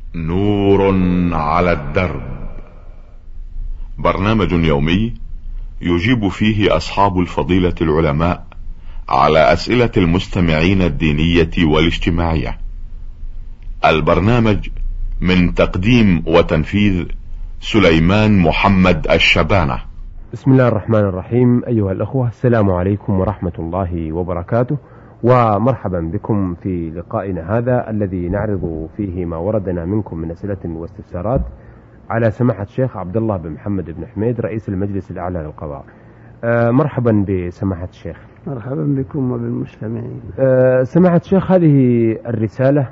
نور على الدرب، برنامج يومي يجيب فيه أصحاب الفضيلة العلماء على أسئلة المستمعين الدينية والاجتماعية. البرنامج من تقديم وتنفيذ سليمان محمد الشبانة. بسم الله الرحمن الرحيم. أيها الأخوة، السلام عليكم ورحمة الله وبركاته، ومرحبا بكم في لقائنا هذا الذي نعرض فيه ما وردنا منكم من أسئلة واستفسارات على سماحة الشيخ عبد الله بن محمد بن حميد رئيس المجلس الأعلى للقضاء. مرحبا بسماحة الشيخ. مرحبا بكم وبالمستمعين. سماحة الشيخ، هذه الرسالة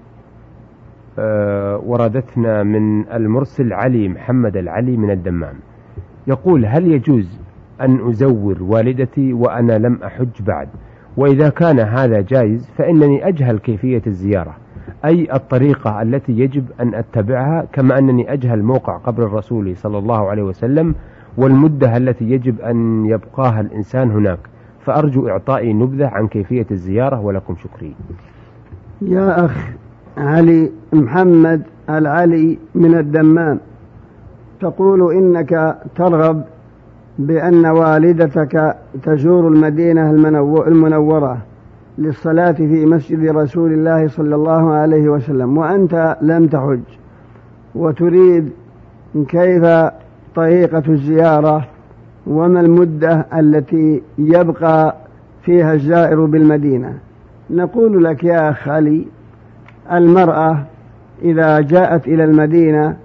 وردتنا من المرسل علي محمد العلي من الدمام، يقول: هل يجوز أن أزور والدتي وأنا لم أحج بعد؟ وإذا كان هذا جائز فإنني أجهل كيفية الزيارة، أي الطريقة التي يجب أن أتبعها، كما أنني أجهل موقع قبر الرسول صلى الله عليه وسلم والمدة التي يجب أن يبقاها الإنسان هناك، فأرجو إعطائي نبذة عن كيفية الزيارة، ولكم شكري. يا أخ علي محمد العلي من الدمام، تقول إنك ترغب بأن والدتك تزور المدينة المنورة للصلاة في مسجد رسول الله صلى الله عليه وسلم، وأنت لم تحج، وتريد كيف طريقة الزيارة وما المدة التي يبقى فيها الزائر بالمدينة. نقول لك يا أخ علي، المرأة إذا جاءت إلى المدينة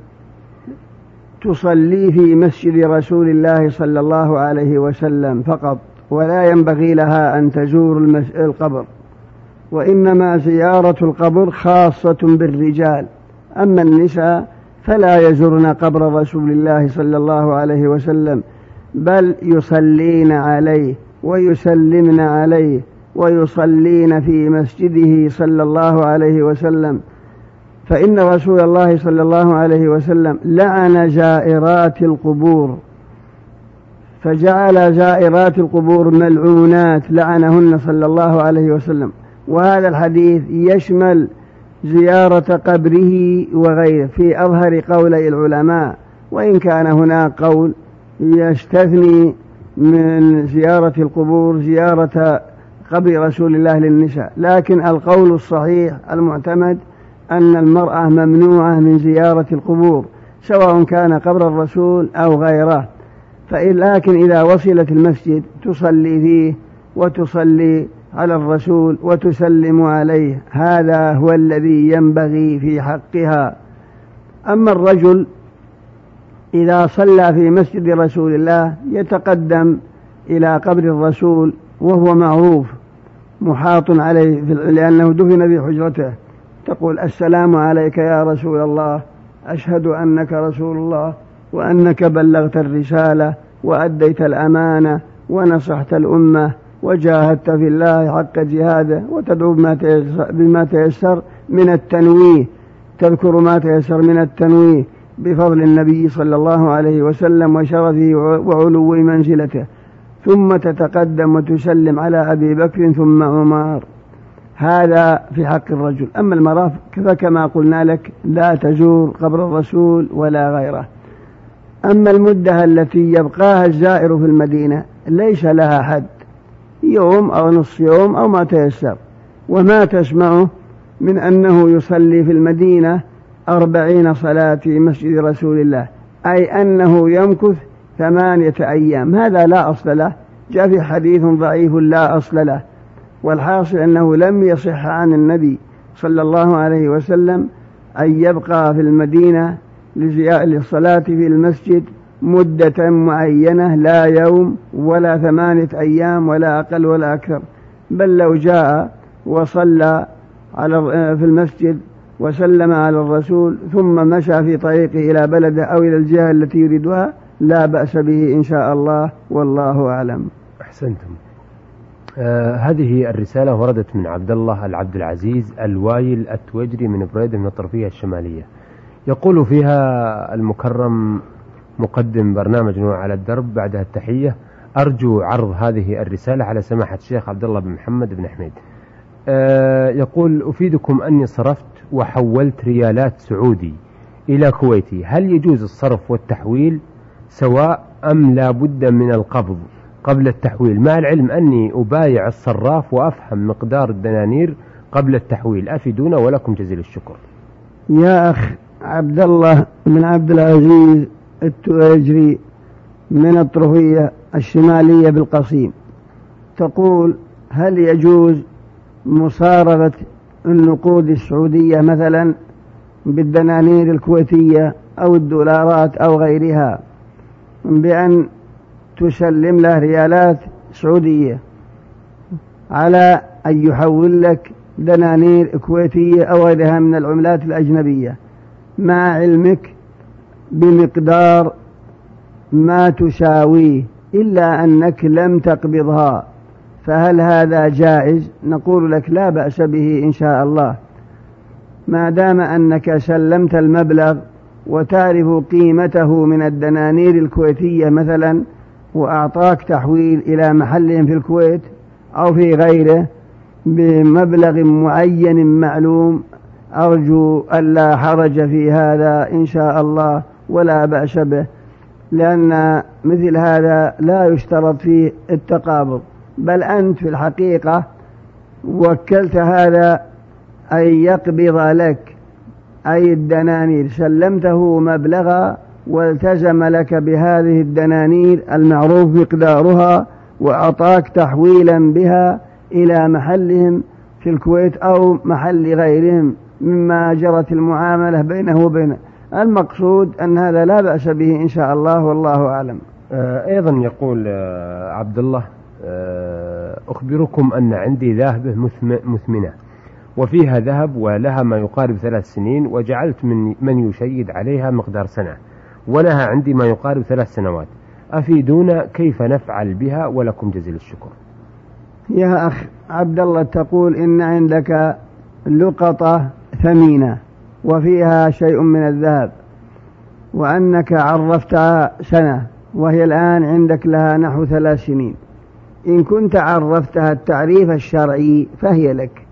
تصلي في مسجد رسول الله صلى الله عليه وسلم فقط، ولا ينبغي لها أن تزور القبر، وإنما زيارة القبر خاصة بالرجال، أما النساء فلا يزورن قبر رسول الله صلى الله عليه وسلم، بل يصلين عليه ويسلمن عليه ويصلين في مسجده صلى الله عليه وسلم، فإن رسول الله صلى الله عليه وسلم لعن زائرات القبور، فجعل زائرات القبور ملعونات لعنهن صلى الله عليه وسلم. وهذا الحديث يشمل زيارة قبره وغيره في أظهر قولي العلماء، وإن كان هناك قول يستثني من زيارة القبور زيارة قبر رسول الله للنساء، لكن القول الصحيح المعتمد أن المرأة ممنوعة من زيارة القبور سواء كان قبر الرسول أو غيره، لكن إذا وصلت المسجد تصلي فيه وتصلي على الرسول وتسلم عليه، هذا هو الذي ينبغي في حقها. أما الرجل إذا صلى في مسجد رسول الله يتقدم إلى قبر الرسول وهو معروف محاط عليه لأنه دفن في حجرته، تقول: السلام عليك يا رسول الله، أشهد أنك رسول الله وأنك بلغت الرسالة وأديت الأمانة ونصحت الأمة وجاهدت في الله حق جهاده، وتدعو بما تيسر من التنويه، تذكر ما تيسر من التنويه بفضل النبي صلى الله عليه وسلم وشرفه وعلو منزلته، ثم تتقدم وتسلم على أبي بكر ثم عمر. هذا في حق الرجل. أما المرأة فكما قلنا لك لا تزور قبر الرسول ولا غيره. أما المدة التي يبقاها الزائر في المدينة ليس لها حد، يوم أو نصف يوم أو ما تيسر، وما تسمعه من أنه يصلي في المدينة 40 صلاة في مسجد رسول الله، أي أنه يمكث 8 أيام، هذا لا أصل له، جاء في حديث ضعيف لا أصل له. والحاصل أنه لم يصح عن النبي صلى الله عليه وسلم أن يبقى في المدينة للصلاة في المسجد مدة معينة، لا يوم ولا 8 أيام ولا أقل ولا أكثر، بل لو جاء وصلى في المسجد وسلم على الرسول ثم مشى في طريقه إلى بلده أو إلى الجهة التي يريدها لا بأس به إن شاء الله، والله أعلم. أحسنتم. هذه الرسالة وردت من عبد الله العبد العزيز الوايل التوجري من بريدة من الطرفية الشمالية، يقول فيها المكرم مقدم برنامج نور على الدرب بعدها التحية: أرجو عرض هذه الرسالة على سماحة الشيخ عبد الله بن محمد بن حميد. يقول: أفيدكم أني صرفت وحولت ريالات سعودي إلى كويتي، هل يجوز الصرف والتحويل سواء أم لا بد من القبض قبل التحويل، مع العلم أني أبايع الصراف وأفهم مقدار الدنانير قبل التحويل؟ أفيدونا ولكم جزيل الشكر. يا أخ عبد الله بن عبد العزيز التواجري من الطرفية الشمالية بالقصيم، تقول: هل يجوز مصارفة النقود السعودية مثلا بالدنانير الكويتية أو الدولارات أو غيرها، بأن تسلم له ريالات سعودية على أن يحول لك دنانير كويتية أو غيرها من العملات الأجنبية، مع علمك بمقدار ما تساويه إلا أنك لم تقبضها، فهل هذا جائز؟ نقول لك لا بأس به إن شاء الله، ما دام أنك سلمت المبلغ وتعرف قيمته من الدنانير الكويتية مثلا، وأعطاك تحويل إلى محلهم في الكويت أو في غيره بمبلغ معين معلوم، أرجو ألا حرج في هذا إن شاء الله ولا بأس به، لأن مثل هذا لا يشترط فيه التقابض، بل أنت في الحقيقة وكلت هذا أن يقبض لك أي الدنانير، سلمته مبلغا والتزم لك بهذه الدنانير المعروف مقدارها، وأعطاك تحويلا بها إلى محلهم في الكويت أو محل غيرهم مما جرت المعاملة بينه وبينه. المقصود أن هذا لا بأس به إن شاء الله والله أعلم. أيضا يقول عبد الله: أخبركم أن عندي ذهبة مثمنة وفيها ذهب ولها ما يقارب 3 سنين، وجعلت من يشيد عليها مقدار سنة، ولها عندي ما يقارب 3 سنوات، أفيدونا كيف نفعل بها ولكم جزيل الشكر. يا أخ عبد الله، تقول إن عندك لقطة ثمينة وفيها شيء من الذهب، وأنك عرفتها سنة وهي الآن عندك لها نحو 3 سنين، إن كنت عرفتها التعريف الشرعي فهي لك.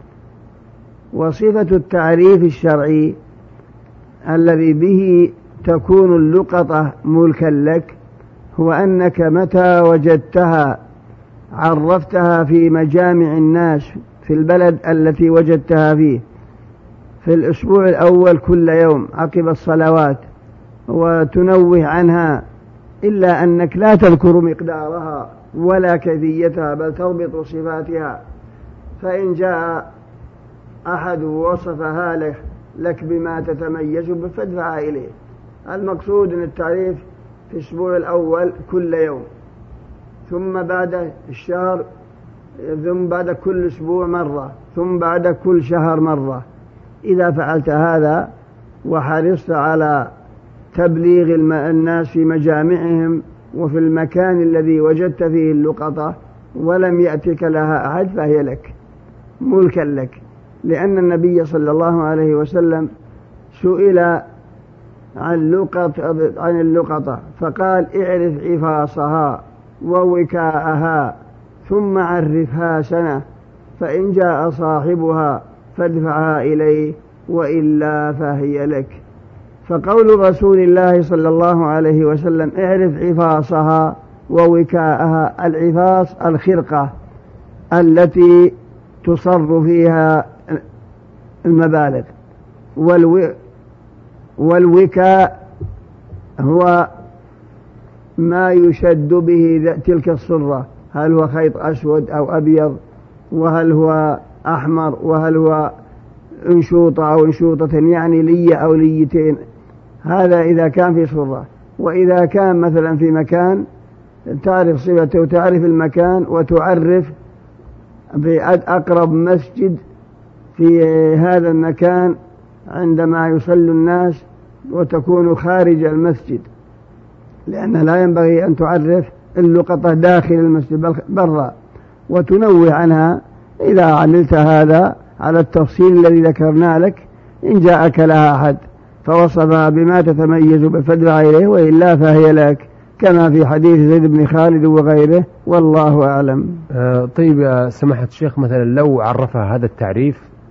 وصفة التعريف الشرعي الذي به تكون اللقطة ملكا لك هو أنك متى وجدتها عرفتها في مجامع الناس في البلد التي وجدتها فيه في الأسبوع الأول كل يوم عقب الصلوات، وتنوه عنها، إلا أنك لا تذكر مقدارها ولا كيفيتها بل تضبط صفاتها، فإن جاء أحد وصفها لك بما تتميز به فادفعها إليه. المقصود أن التعريف في الأسبوع الأول كل يوم، ثم بعد الشهر، ثم بعد كل أسبوع مرة، ثم بعد كل شهر مرة. إذا فعلت هذا وحرصت على تبليغ الناس في مجامعهم وفي المكان الذي وجدت فيه اللقطة ولم يأتك لها أحد فهي لك ملكا لك، لأن النبي صلى الله عليه وسلم سئل عن اللقطة فقال: اعرف عفاصها ووكاءها ثم عرفها سنة، فإن جاء صاحبها فادفعها إليه وإلا فهي لك. فقول رسول الله صلى الله عليه وسلم: اعرف عفاصها ووكاءها، العفاص الخرقة التي تصر فيها المبالغ، والوكاء هو ما يشد به تلك الصرة، هل هو خيط أسود أو أبيض، وهل هو أحمر، وهل هو انشوطة أو انشوطة، يعني لية أو ليتين. هذا إذا كان في صرة. وإذا كان مثلا في مكان تعرف صفته وتعرف المكان وتعرف بأقرب مسجد في هذا المكان عندما يصلي الناس، وتكون خارج المسجد، لأن لا ينبغي أن تعرف اللقطة داخل المسجد بل برا، وتنوه عنها. إذا عملت هذا على التفصيل الذي ذكرنا لك، إن جاءك لها أحد فوصفها بما تتميز بفدفع إليه، وإلا فهي لك، كما في حديث زيد بن خالد وغيره، والله أعلم. طيب يا سماحة الشيخ، مثلا لو عرفها هذا التعريف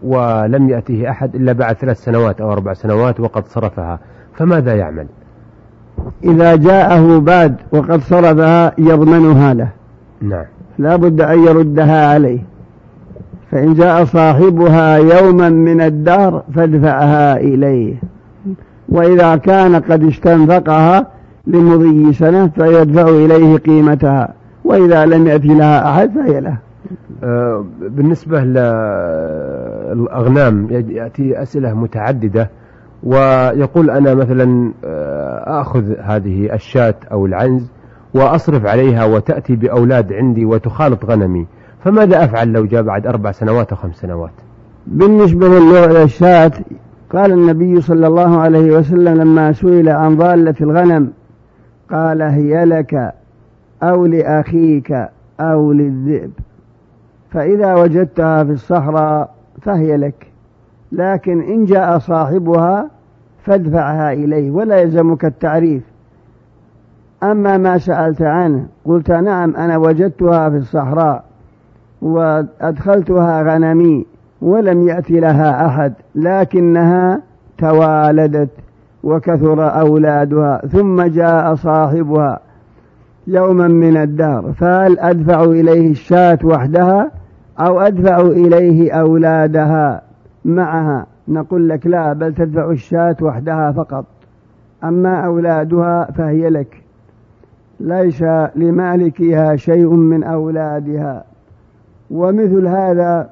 ولم يأته أحد إلا بعد 3 سنوات أو 4 سنوات وقد صرفها، فماذا يعمل؟ إذا جاءه بعد وقد صرفها يضمنها له. نعم. لا بد أن يردها عليه، فإن جاء صاحبها يوما من الدهر فادفعها إليه، وإذا كان قد استنفقها لمضي سنة فيدفع إليه قيمتها، وإذا لم يأتي لها أحد فهي له. بالنسبة للأغنام يأتي أسئلة متعددة، ويقول أنا مثلا أخذ هذه الشاة أو العنز وأصرف عليها وتأتي بأولاد عندي وتخالط غنمي، فماذا أفعل لو جاء بعد 4 سنوات أو 5 سنوات؟ بالنسبة للشاة قال النبي صلى الله عليه وسلم لما سئل عن ضالة الغنم قال هي لك أو لأخيك أو للذئب، فإذا وجدتها في الصحراء فهي لك، لكن إن جاء صاحبها فادفعها إليه ولا يلزمك التعريف. أما ما سألت عنه قلت نعم أنا وجدتها في الصحراء وأدخلتها غنمي ولم يأتي لها أحد، لكنها توالدت وكثر أولادها ثم جاء صاحبها يوما من الدهر، فهل أدفع إليه الشاة وحدها أو أدفع إليه أولادها معها؟ نقول لك لا، بل تدفع الشاة وحدها فقط، أما أولادها فهي لك، ليس لمالكها شيء من أولادها. ومثل هذا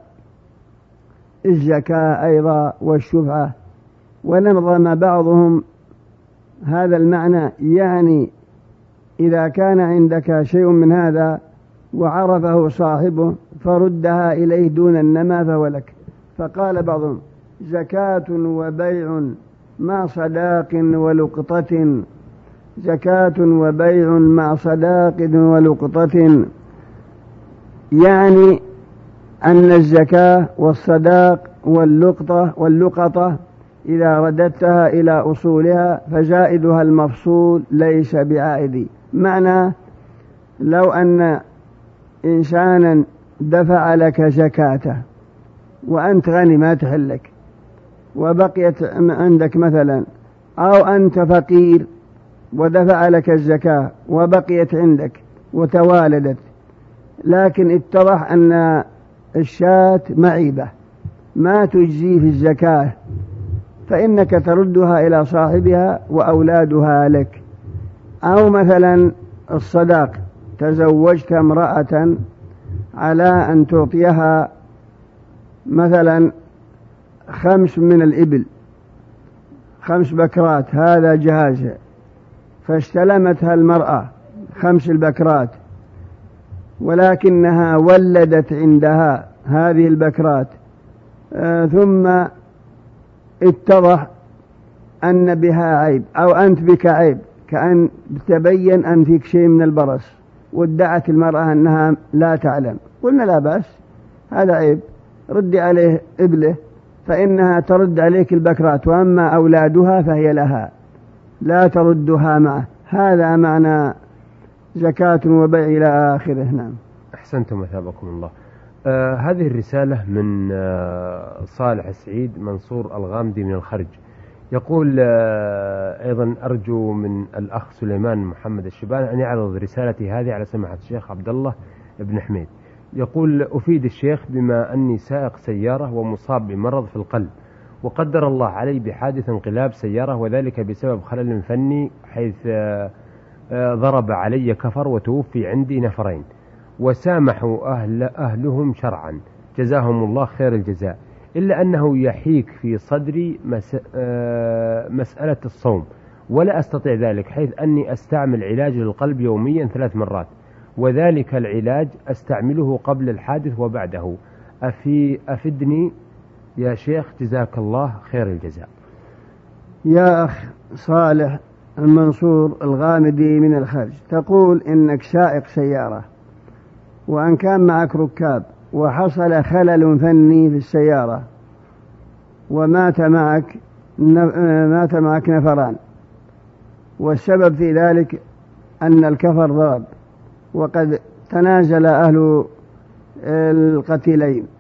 الزكاة أيضا والشفعة، ونظم بعضهم هذا المعنى، يعني إذا كان عندك شيء من هذا وعرفه صاحبه فردها إليه دون النما فهو لك. فقال بعضهم زكاة وبيع مع صداق ولقطة، زكاة وبيع مع صداق ولقطة، يعني أن الزكاة والصداق واللقطة إذا رددتها إلى أصولها فزائدها المفصول ليس بعائد. معنى لو أن إنسانا دفع لك زكاته وأنت غني ما تحلك وبقيت عندك مثلا، أو أنت فقير ودفع لك الزكاة وبقيت عندك وتوالدت، لكن اتضح أن الشاة معيبة ما تجزي في الزكاة، فإنك تردها إلى صاحبها وأولادها لك. أو مثلا الصداق، تزوجت امرأة على أن تعطيها مثلا 5 من الإبل، 5 بكرات، هذا جهازها، فاستلمتها المرأة 5 البكرات، ولكنها ولدت عندها هذه البكرات، ثم اتضح أن بها عيب أو أنت بك عيب، كأن تبين أن فيك شيء من البرص، وادعت المرأة أنها لا تعلم، قلنا لا بأس، هذا عيب، رد عليه إبله فإنها ترد عليك البكرات، وأما أولادها فهي لها لا تردها معه. هذا معنى زكاة وبيع إلى آخره. نعم. أحسنتم مثابكم الله. هذه الرسالة من صالح السعيد منصور الغامدي من الخرج، يقول أيضا أرجو من الأخ سليمان محمد الشباني أن يعرض رسالتي هذه على سماحة الشيخ عبد الله بن حميد. يقول أفيد الشيخ بما أني سائق سيارة ومصاب بمرض في القلب، وقدر الله علي بحادث انقلاب سيارة، وذلك بسبب خلل فني حيث ضرب علي كفر وتوفي عندي نفرين، وسامحوا أهلهم شرعا جزاهم الله خير الجزاء، إلا أنه يحيك في صدري مسألة الصوم ولا أستطيع ذلك، حيث أني أستعمل علاج للقلب يوميا 3 مرات، وذلك العلاج أستعمله قبل الحادث وبعده، أفدني يا شيخ جزاك الله خير الجزاء. يا أخ صالح المنصور الغامدي من الخرج، تقول إنك سائق سيارة وأن كان معك ركاب وحصل خلل فني في السيارة ومات معك نفران، والسبب في ذلك أن الكفر ضرب وقد تنازل أهل القتيلين،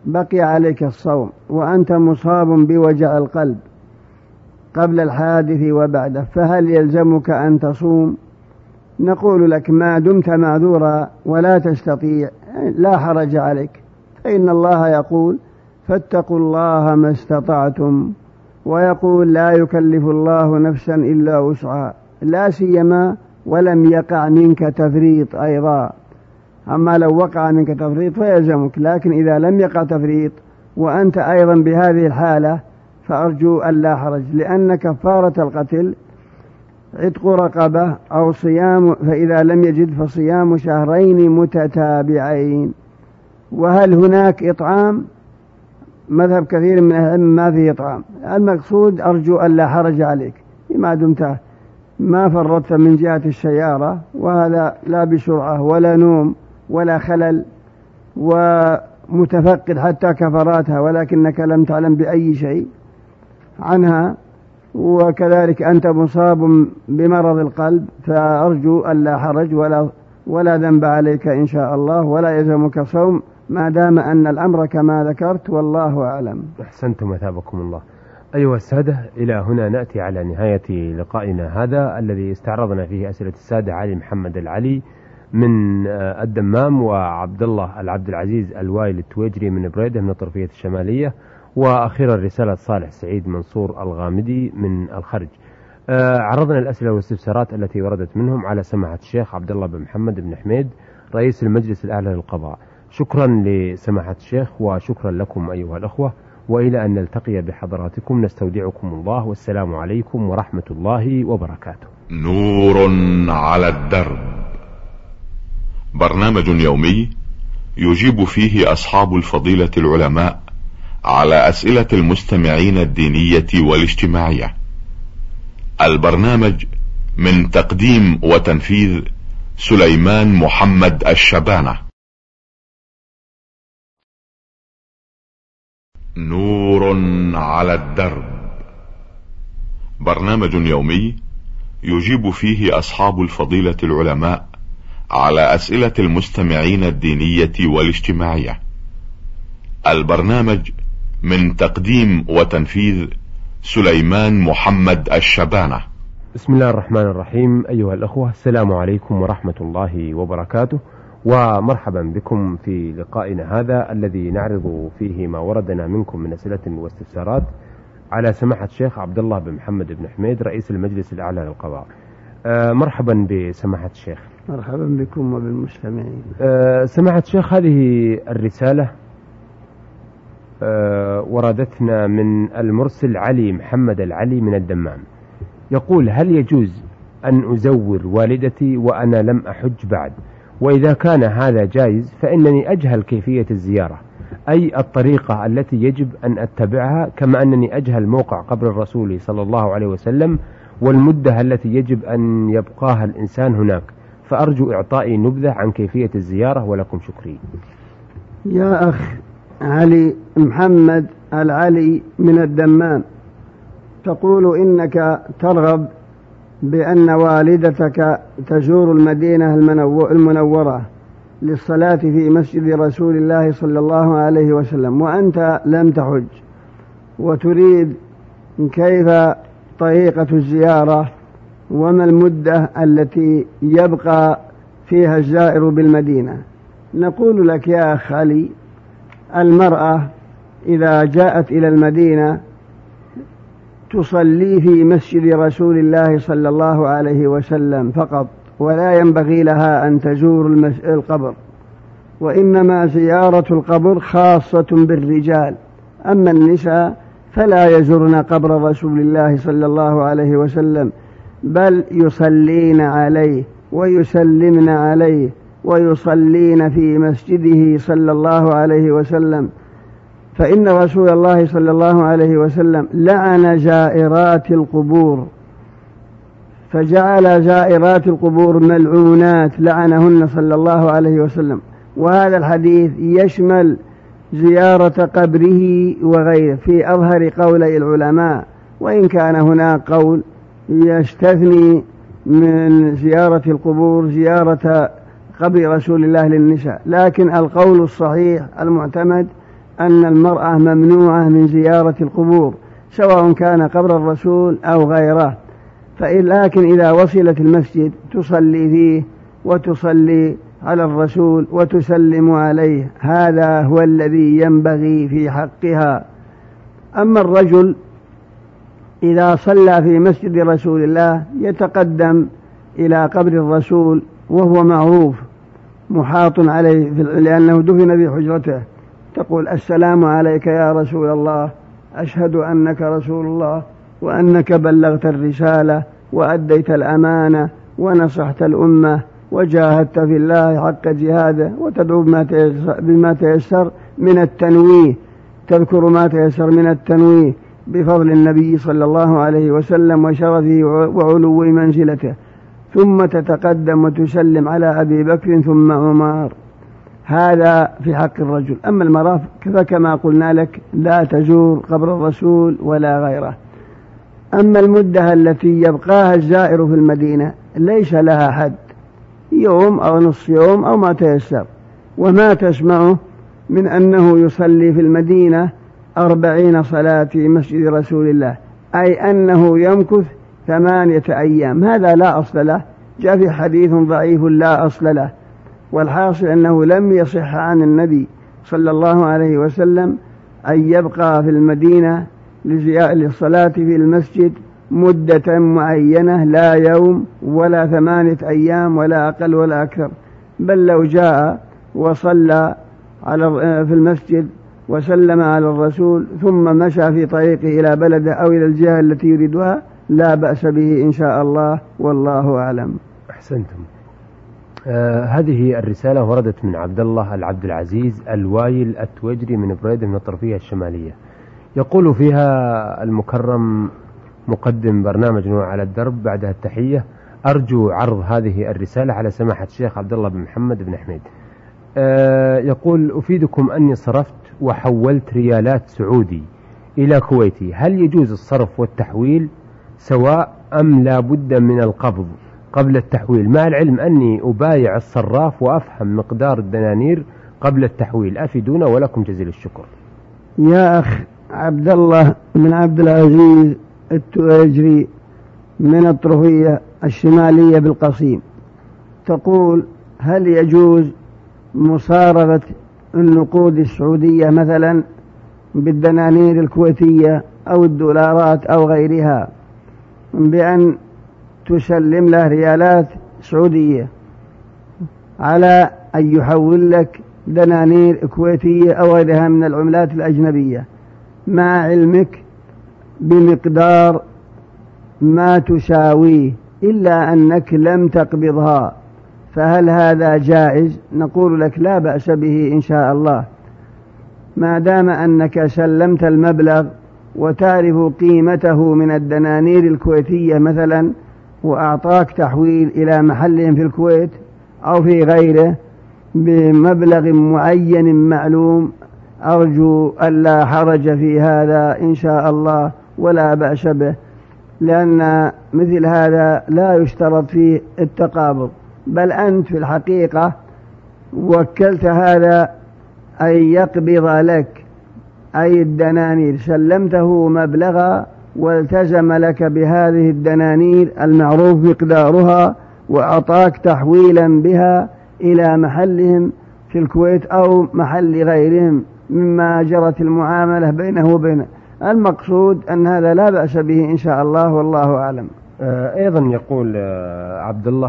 بقي عليك الصوم وأنت مصاب بوجع القلب قبل الحادث وبعده، فهل يلزمك أن تصوم؟ نقول لك ما دمت معذورا ولا تستطيع لا حرج عليك، فإن الله يقول فاتقوا الله ما استطعتم، ويقول لا يكلف الله نفسا إلا وسعها، لا سيما ولم يقع منك تفريط أيضا. أما لو وقع منك تفريط فيلزمك، لكن إذا لم يقع تفريط وأنت أيضا بهذه الحالة فأرجو أن لا حرج، لأن كفارة القتل عتق رقبة أو صيام، فإذا لم يجد فصيام شهرين متتابعين. وهل هناك إطعام؟ مذهب كثير من أهل العلم ما فيه إطعام. المقصود أرجو أن لا حرج عليك ما دمت ما فرطت من جهة السيارة، وهذا لا بسرعة ولا نوم ولا خلل ومتفقد حتى كفراتها، ولكنك لم تعلم بأي شيء عنها، وكذلك أنت مصاب بمرض القلب، فأرجو أن لا حرج ولا ذنب عليك إن شاء الله، ولا يلزمك صوم ما دام أن الأمر كما ذكرت، والله أعلم. أحسنتم وثابكم الله. أيها السادة، إلى هنا نأتي على نهاية لقائنا هذا الذي استعرضنا فيه أسئلة السادة علي محمد العلي من الدمام، وعبد الله العبد العزيز الوايل التويجري من بريدة من الطرفية الشمالية، وأخيرا رسالة صالح سعيد منصور الغامدي من الخرج. عرضنا الأسئلة والاستفسارات التي وردت منهم على سماحة الشيخ عبد الله بن محمد بن حميد رئيس المجلس الأعلى للقضاء. شكرا لسماحة الشيخ وشكرا لكم أيها الأخوة، وإلى أن نلتقي بحضراتكم نستودعكم الله، والسلام عليكم ورحمة الله وبركاته. نور على الدرب، برنامج يومي يجيب فيه أصحاب الفضيلة العلماء على أسئلة المستمعين الدينية والاجتماعية. البرنامج من تقديم وتنفيذ سليمان محمد الشبانة. نور على الدرب، برنامج يومي يجيب فيه أصحاب الفضيلة العلماء على أسئلة المستمعين الدينية والاجتماعية. البرنامج من تقديم وتنفيذ سليمان محمد الشبانة. بسم الله الرحمن الرحيم. أيها الأخوة، السلام عليكم ورحمة الله وبركاته، ومرحبا بكم في لقائنا هذا الذي نعرض فيه ما وردنا منكم من أسئلة واستفسارات على سماحة الشيخ عبد الله بن محمد بن حميد رئيس المجلس الأعلى للقضاء. مرحبا بسماحة الشيخ. مرحبا بكم وبالمستمعين. سماحة الشيخ، هذه الرسالة وردتنا من المرسل علي محمد العلي من الدمام. يقول: هل يجوز أن أزور والدتي وأنا لم أحج بعد؟ وإذا كان هذا جائز فإنني أجهل كيفية الزيارة، أي الطريقة التي يجب أن أتبعها، كما أنني أجهل موقع قبر الرسول صلى الله عليه وسلم والمدة التي يجب أن يبقاها الإنسان هناك، فأرجو إعطائي نبذة عن كيفية الزيارة، ولكم شكري. يا أخ علي محمد العلي من الدمام، تقول إنك ترغب بأن والدتك تزور المدينة المنورة للصلاة في مسجد رسول الله صلى الله عليه وسلم، وأنت لم تحج، وتريد كيف طريقة الزيارة وما المدة التي يبقى فيها الزائر بالمدينة. نقول لك يا أخ علي، المرأة إذا جاءت إلى المدينة تصلي في مسجد رسول الله صلى الله عليه وسلم فقط، ولا ينبغي لها أن تزور القبر، وإنما زيارة القبر خاصة بالرجال، أما النساء فلا يزورن قبر رسول الله صلى الله عليه وسلم، بل يصلين عليه ويسلمن عليه ويصلين في مسجده صلى الله عليه وسلم، فإن رسول الله صلى الله عليه وسلم لعن زائرات القبور، فجعل زائرات القبور ملعونات لعنهن صلى الله عليه وسلم. وهذا الحديث يشمل زيارة قبره وغيره في أظهر قولي العلماء، وإن كان هناك قول يستثني من زيارة القبور زيارة قبر رسول الله للنساء، لكن القول الصحيح المعتمد أن المرأة ممنوعة من زيارة القبور سواء كان قبر الرسول أو غيره، لكن إذا وصلت المسجد تصلي فيه وتصلي على الرسول وتسلم عليه، هذا هو الذي ينبغي في حقها. أما الرجل إذا صلى في مسجد رسول الله يتقدم إلى قبر الرسول وهو معروف محاط عليه لأنه دفن في حجرته، تقول: السلام عليك يا رسول الله، أشهد أنك رسول الله وأنك بلغت الرسالة وأديت الأمانة ونصحت الأمة وجاهدت في الله حق جهاده، وتدعو بما تيسر من التنويه، تذكر ما تيسر من التنويه بفضل النبي صلى الله عليه وسلم وشرفه وعلو منزلته، ثم تتقدم وتسلم على أبي بكر ثم عمر. هذا في حق الرجل. أما المرأة فكما قلنا لك لا تزور قبر الرسول ولا غيره. أما المدة التي يبقاها الزائر في المدينة ليس لها حد، يوم أو نصف يوم أو ما تيسر. وما تسمعه من أنه يصلي في المدينة 40 صلاة في مسجد رسول الله، أي أنه يمكث 8 أيام، هذا لا أصل له، جاء في حديث ضعيف لا أصل له. والحاصل أنه لم يصح عن النبي صلى الله عليه وسلم أن يبقى في المدينة للصلاة في المسجد مدة معينة، لا يوم ولا 8 أيام ولا أقل ولا أكثر، بل لو جاء وصلى في المسجد وسلم على الرسول ثم مشى في طريقه إلى بلده أو إلى الجهة التي يريدها لا بأس به إن شاء الله، والله أعلم. أحسنتم. هذه الرسالة وردت من عبد الله العبد العزيز الوايل التوجري من بريدة من الطرفية الشمالية. يقول فيها المكرم مقدم برنامج نور على الدرب بعدها التحية: أرجو عرض هذه الرسالة على سماحة الشيخ عبد الله بن محمد بن حميد. يقول: أفيدكم أني صرفت وحولت ريالات سعودي إلى كويتي، هل يجوز الصرف والتحويل سواء أم لا بد من القبض قبل التحويل، مع العلم أني أبايع الصراف وأفهم مقدار الدنانير قبل التحويل؟ أفيدونا ولكم جزيل الشكر. يا أخ عبد الله بن عبد العزيز التوجري من الطرفية الشمالية بالقصيم، تقول: هل يجوز مصارفة النقود السعودية مثلا بالدنانير الكويتية أو الدولارات أو غيرها بأن تسلم له ريالات سعودية على أن يحول لك دنانير كويتية أو غيرها من العملات الأجنبية مع علمك بمقدار ما تساويه إلا أنك لم تقبضها، فهل هذا جائز؟ نقول لك لا بأس به إن شاء الله، ما دام أنك سلمت المبلغ وتعرف قيمته من الدنانير الكويتية مثلا وأعطاك تحويل إلى محلهم في الكويت أو في غيره بمبلغ معين معلوم، أرجو ألا حرج في هذا إن شاء الله ولا بأس به، لأن مثل هذا لا يشترط فيه التقابض، بل أنت في الحقيقة وكلت هذا أن يقبض لك أي الدنانير، سلمته مبلغا والتزم لك بهذه الدنانير المعروف مقدارها وأعطاك تحويلا بها إلى محلهم في الكويت أو محل غيرهم مما جرت المعاملة بينه وبينه. المقصود أن هذا لا بأس به إن شاء الله، والله أعلم. أيضا يقول عبد الله: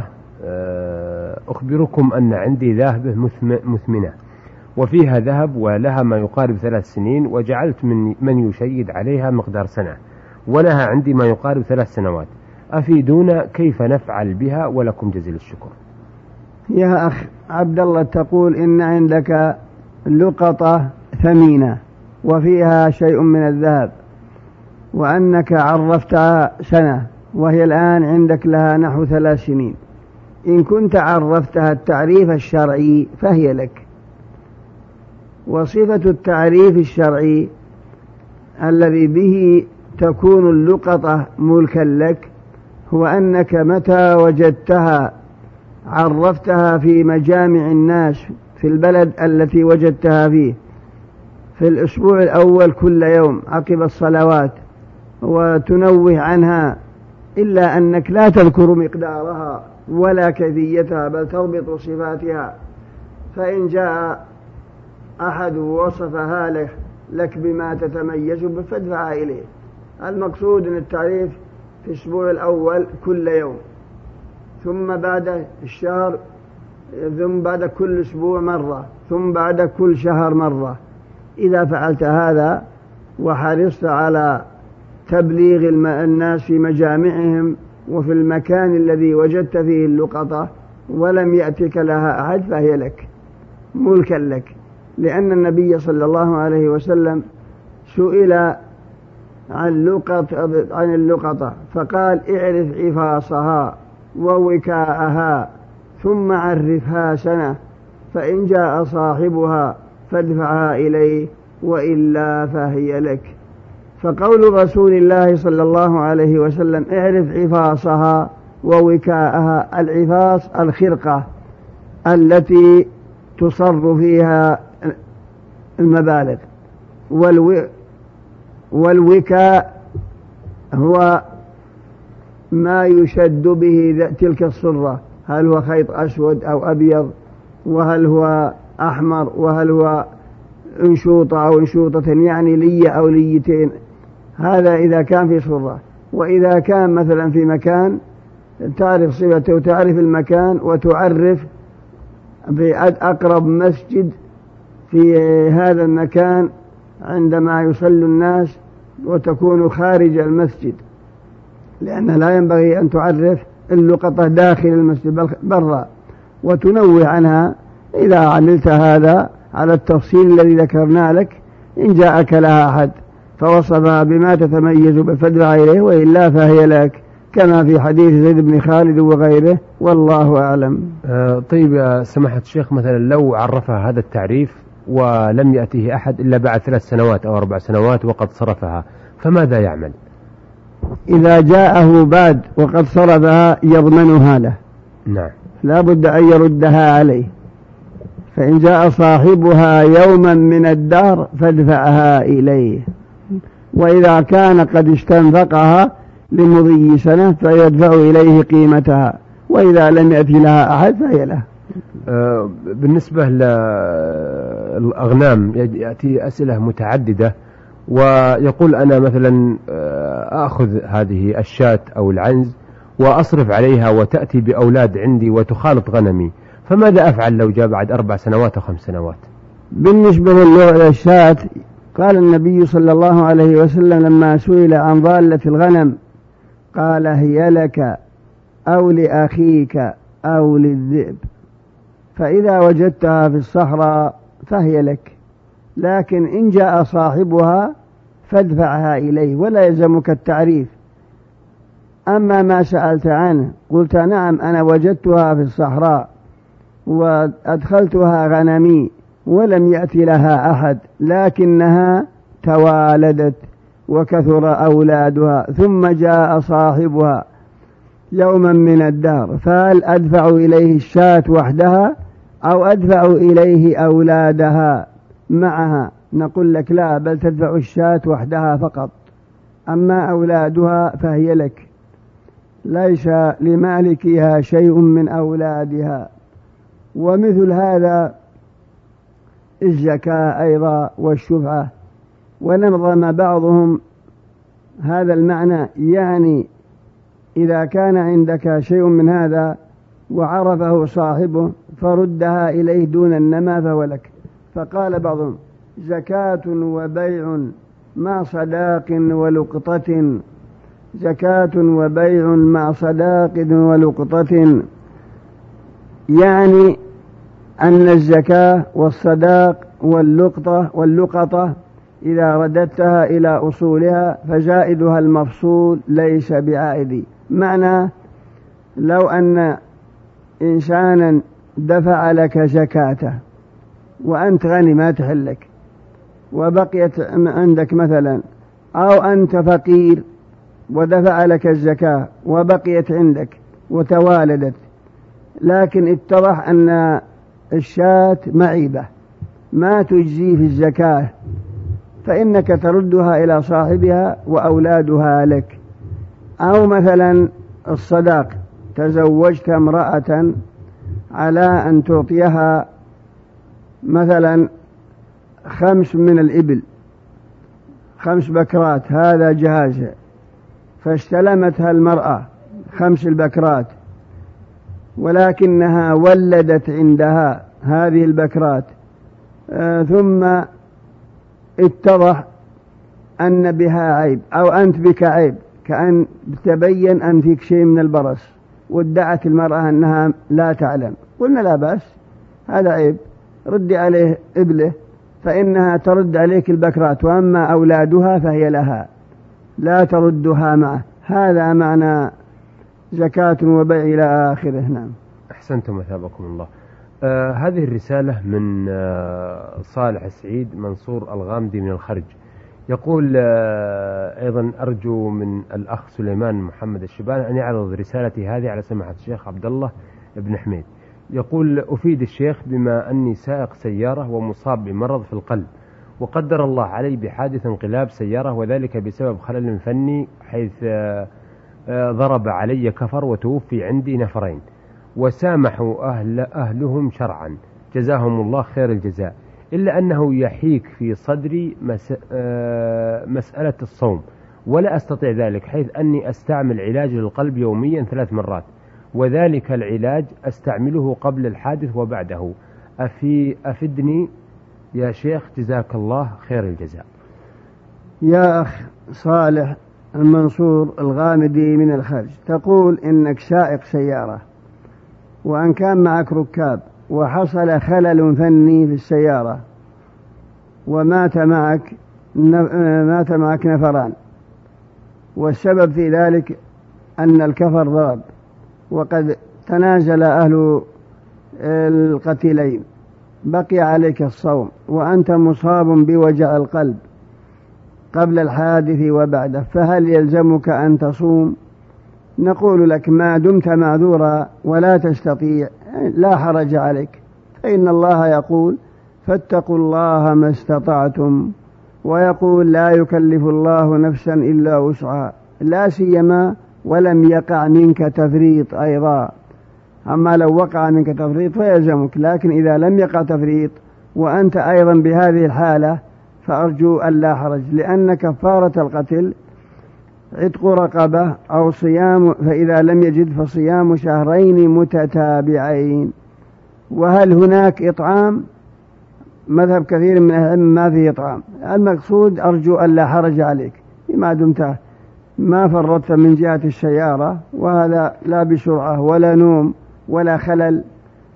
أخبركم أن عندي ذهبة مثمنة وفيها ذهب ولها ما يقارب 3 سنين، وجعلت من يشيد عليها مقدار سنة، ولها عندي ما يقارب 3 سنوات، أفيدونا كيف نفعل بها ولكم جزيل الشكر. يا أخ عبد الله، تقول إن عندك لقطة ثمينة وفيها شيء من الذهب وأنك عرفتها سنة وهي الآن عندك لها نحو 3 سنين، إن كنت عرفتها التعريف الشرعي فهي لك. وصفة التعريف الشرعي الذي به تكون اللقطة ملكا لك هو أنك متى وجدتها عرفتها في مجامع الناس في البلد التي وجدتها فيه، في الأسبوع الأول كل يوم عقب الصلوات، وتنوه عنها، إلا أنك لا تذكر مقدارها ولا كيفيتها، بل تضبط صفاتها. فإن جاء أحد وصفها لك بما تتميز به فادفعها إليه. المقصود أن التعريف في الأسبوع الأول كل يوم، ثم بعد الشهر، ثم بعد كل أسبوع مرة، ثم بعد كل شهر مرة. إذا فعلت هذا وحرصت على تبليغ الناس في مجامعهم وفي المكان الذي وجدت فيه اللقطة ولم يأتك لها أحد فهي لك، ملكا لك. لأن النبي صلى الله عليه وسلم سئل عن اللقطة فقال: اعرف عفاصها ووكاءها ثم عرفها سنة، فإن جاء صاحبها فادفعها إليه وإلا فهي لك. فقول رسول الله صلى الله عليه وسلم: اعرف عفاصها ووكاءها. العفاص الخرقة التي تصر فيها المبالغ، والوكاء هو ما يشد به تلك الصرة، هل هو خيط أسود أو أبيض، وهل هو أحمر، وهل هو انشوطة أو انشوطة، يعني لية أو ليتين. هذا إذا كان في صرة. وإذا كان مثلا في مكان تعرف صفته وتعرف المكان وتعرف بأقرب مسجد في هذا المكان عندما يصلي الناس، وتكون خارج المسجد، لأن لا ينبغي أن تعرف اللقطة داخل المسجد بل برا، وتنوه عنها. إذا عملت هذا على التفصيل الذي ذكرنا لك، إن جاءك لها أحد فوصفها بما تتميز بفدفع إليه، وإلا فهي لك، كما في حديث زيد بن خالد وغيره، والله أعلم. طيب يا سماحة الشيخ، مثلا لو عرفها هذا التعريف ولم يأته أحد إلا بعد 3 سنوات أو 4 سنوات وقد صرفها، فماذا يعمل؟ إذا جاءه بعد وقد صرفها يضمنها له. نعم، لا بد أن يردها عليه. فإن جاء صاحبها يوما من الدار فادفعها إليه، وإذا كان قد استنفقها لمضي سنة فيدفع إليه قيمتها، وإذا لم يأتي لها أحد فهي له. بالنسبة للأغنام يأتي أسئلة متعددة، ويقول أنا مثلا أخذ هذه الشاة أو العنز وأصرف عليها وتأتي بأولاد عندي وتخالط غنمي، فماذا أفعل لو جاء بعد 4 سنوات أو 5 سنوات؟ بالنسبة للشاة قال النبي صلى الله عليه وسلم لما سئل عن ضالة الغنم قال: هي لك أو لأخيك أو للذئب، فإذا وجدتها في الصحراء فهي لك، لكن إن جاء صاحبها فادفعها إليه ولا يلزمك التعريف. أما ما سألت عنه قلت: نعم أنا وجدتها في الصحراء وأدخلتها غنمي ولم يأتي لها أحد، لكنها توالدت وكثر أولادها، ثم جاء صاحبها يوما من الدار، فهل أدفع إليه الشاة وحدها أو أدفع إليه أولادها معها؟ نقول لك: لا، بل تدفع الشاة وحدها فقط، أما أولادها فهي لك، ليس لمالكها شيء من أولادها. ومثل هذا الزكاة أيضا والشفعة. ونظم بعضهم هذا المعنى، يعني إذا كان عندك شيء من هذا وعرفه صاحبه فردها إليه دون النما فهو لك. فقال بعضهم: زكاة وبيع مع صداق ولقطة، زكاة وبيع مع صداق ولقطة، يعني أن الزكاة والصداق واللقطة إذا رددتها إلى أصولها فزائدها المفصول ليس بعائد. معنى لو أن إنسانا دفع لك زكاته وأنت غني ما تحلك وبقيت عندك مثلا، أو أنت فقير ودفع لك الزكاة وبقيت عندك وتوالدت، لكن اتضح أن الشاة معيبة ما تجزي في الزكاة، فإنك تردها إلى صاحبها وأولادها لك. أو مثلا الصداق، تزوجت امرأة على أن تعطيها مثلا 5 من الإبل، 5 بكرات، هذا جهازها، فاستلمتها المرأة 5 البكرات، ولكنها ولدت عندها هذه البكرات، ثم اتضح أن بها عيب أو أنت بك عيب، كأن تبين أن فيك شيء من البرص، وادعت المرأة أنها لا تعلم، قلنا لا بأس، هذا عيب، ردي عليه إبله، فإنها ترد عليك البكرات، وأما أولادها فهي لها، لا تردها معه. هذا معنى زكاة وبيع إلى آخره. نعم. أحسنتم مثابكم الله. هذه الرسالة من صالح السعيد منصور الغامدي من الخرج، يقول أيضا أرجو من الأخ سليمان محمد الشبانة أن يعرض رسالتي هذه على سماحة الشيخ عبد الله بن حميد. يقول: أفيد الشيخ بما أني سائق سيارة ومصاب بمرض في القلب، وقدر الله علي بحادث انقلاب سيارة، وذلك بسبب خلل فني، حيث ضرب علي كفر وتوفي عندي نفرين، وسامحوا أهلهم شرعا جزاهم الله خير الجزاء، إلا أنه يحيك في صدري مسألة الصوم، ولا أستطيع ذلك، حيث أني أستعمل علاج للقلب يوميا 3 مرات، وذلك العلاج أستعمله قبل الحادث وبعده، أفدني يا شيخ جزاك الله خير الجزاء. يا أخ صالح المنصور الغامدي من الخرج، تقول إنك سائق سيارة، وأن كان معك ركاب، وحصل خلل فني في السيارة، ومات معك نفران، والسبب في ذلك أن الكفر ضرب، وقد تنازل أهل القتيلين، بقي عليك الصوم، وأنت مصاب بوجع القلب قبل الحادث وبعده، فهل يلزمك أن تصوم؟ نقول لك: ما دمت معذورا ولا تستطيع لا حرج عليك، فإن الله يقول: فاتقوا الله ما استطعتم، ويقول: لا يكلف الله نفسا إلا وسعها، لا سيما ولم يقع منك تفريط أيضا. أما لو وقع منك تفريط فيلزمك، لكن إذا لم يقع تفريط وأنت أيضا بهذه الحالة فأرجو أن لا حرج، لأن كفارة القتل عتق رقبة أو صيام، فإذا لم يجد فصيام 2 شهرين متتابعين. وهل هناك إطعام؟ مذهب كثير من العلم ما فيه إطعام. المقصود أرجو أن لا حرج عليك، ما دمت ما فرطت من جهة السيارة، وهذا لا بسرعة ولا نوم ولا خلل،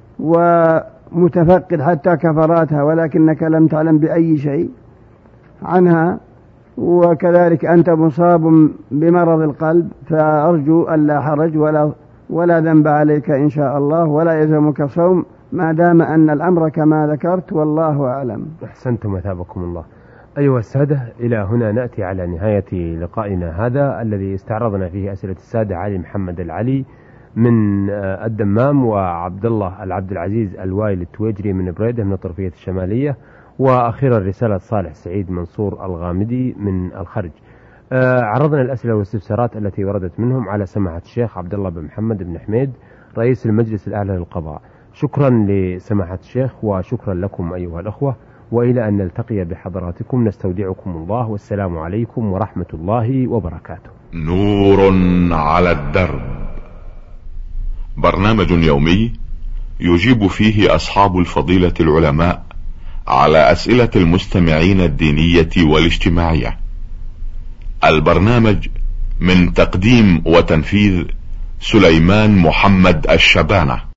ومتفقد حتى كفراتها، ولكنك لم تعلم بأي شيء عنها، وكذلك أنت مصاب بمرض القلب، فأرجو أن لا حرج ولا ذنب عليك إن شاء الله، ولا يلزمك صوم ما دام أن الأمر كما ذكرت، والله أعلم. أحسنتم مثابكم الله. أيها السادة، إلى هنا نأتي على نهاية لقائنا هذا الذي استعرضنا فيه أسئلة السادة علي محمد العلي من الدمام، وعبد الله العبد العزيز الوايل التويجري من بريدة من الطرفية الشمالية، وأخيرا رسالة صالح سعيد منصور الغامدي من الخرج. عرضنا الأسئلة والاستفسارات التي وردت منهم على سماحة الشيخ عبد الله بن محمد بن حميد رئيس المجلس الأعلى للقضاء. شكرا لسماحة الشيخ، وشكرا لكم أيها الأخوة، وإلى أن نلتقي بحضراتكم نستودعكم الله، والسلام عليكم ورحمة الله وبركاته. نور على الدرب، برنامج يومي يجيب فيه أصحاب الفضيلة العلماء على أسئلة المستمعين الدينية والاجتماعية. البرنامج من تقديم وتنفيذ سليمان محمد الشبانة.